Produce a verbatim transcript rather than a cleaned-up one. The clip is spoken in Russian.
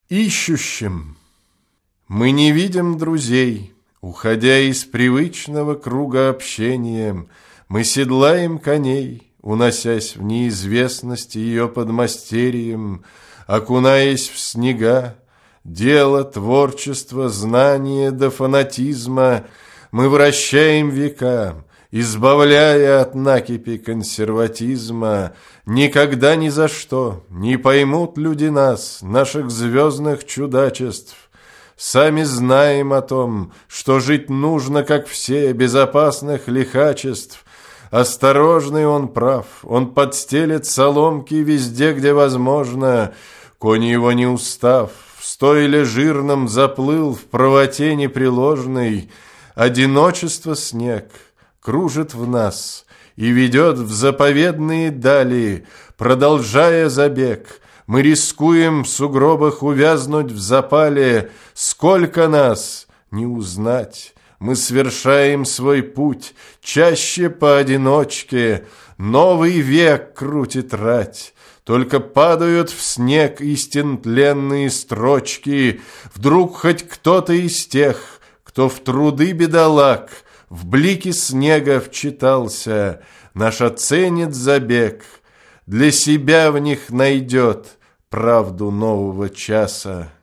Ищущим. Мы не видим друзей, уходя из привычного круга общения. Мы седлаем коней, уносясь в неизвестность ее подмастерьем, окунаясь в снега. Дело, творчество, знание до фанатизма мы вращаем века, избавляя от накипи консерватизма. Никогда ни за что не поймут люди нас, наших звездных чудачеств. Сами знаем о том, что жить нужно, как все, без опасных лихачеств. Осторожный он прав, он подстелит соломки везде, где возможно. Конь его не устав, в стойле жирном заплыл в правоте непреложной. Одиночество снег кружит в нас и ведет в заповедные дали. Продолжая забег, мы рискуем в сугробах увязнуть в запале. Сколько нас не узнать, мы свершаем свой путь чаще поодиночке. Новый век крутит рать, только падают в снег истин тленные строчки. Вдруг хоть кто-то из тех, кто в труды бедолаг, в блики снега вчитался, наш оценит забег, для себя в них найдет правду нового часа.